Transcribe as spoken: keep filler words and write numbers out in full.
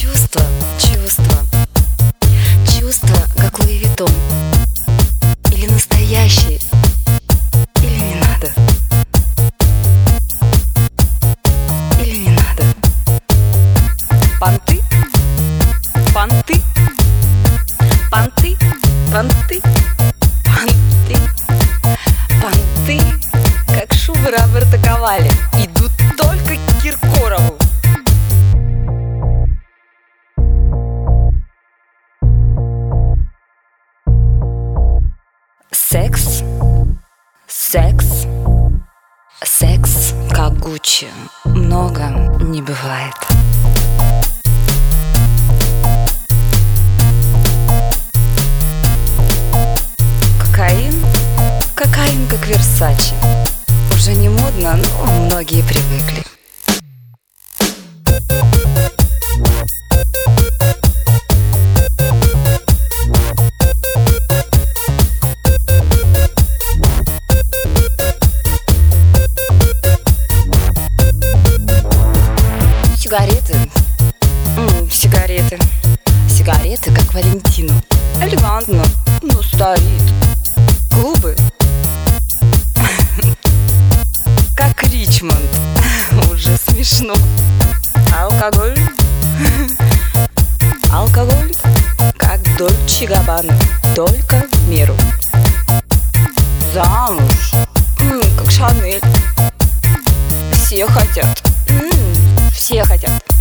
Чувство, чувство, чувство, как Луи Виттон. Или настоящий, или не надо. Или не надо. Понты, понты, понты, понты, понты, понты, как шубы Роберто Кавалли, идут только к Киркорову. Секс, секс, секс, как Гуччи, много не бывает. Кокаин, кокаин как Версаче. Уже не модно, но многие привыкли. Сигареты, М, сигареты, сигареты, как Валентину. Элегантно, но старит. Губы, как Ричмонд. Уже смешно. Алкоголь, алкоголь, как Дольче Габбана, только в меру. Замуж, М, как Шанель. Все хотят. М, Все хотят.